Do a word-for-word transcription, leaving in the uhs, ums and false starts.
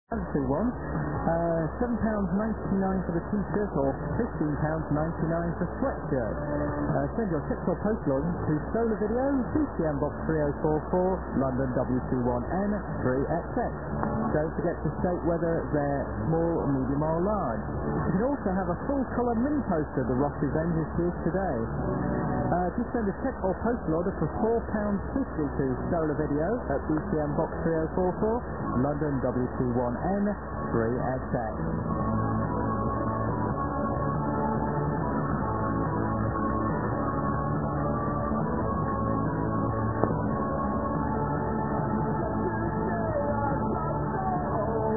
Fancy one. Uh, seven pounds ninety-nine for the t-shirt or fifteen pounds ninety-nine for sweatshirt. Uh, send your text or postal order to Solar Video, B C M Box three oh four four, London W two one N three X X. Don't forget to state whether they're small, medium or large. You can also have a full colour mini poster. The Ross event is here today. Uh, just send a check or postal order for four pounds fifty to Solar Video at B C M Box three oh four four, London W two one N three X X.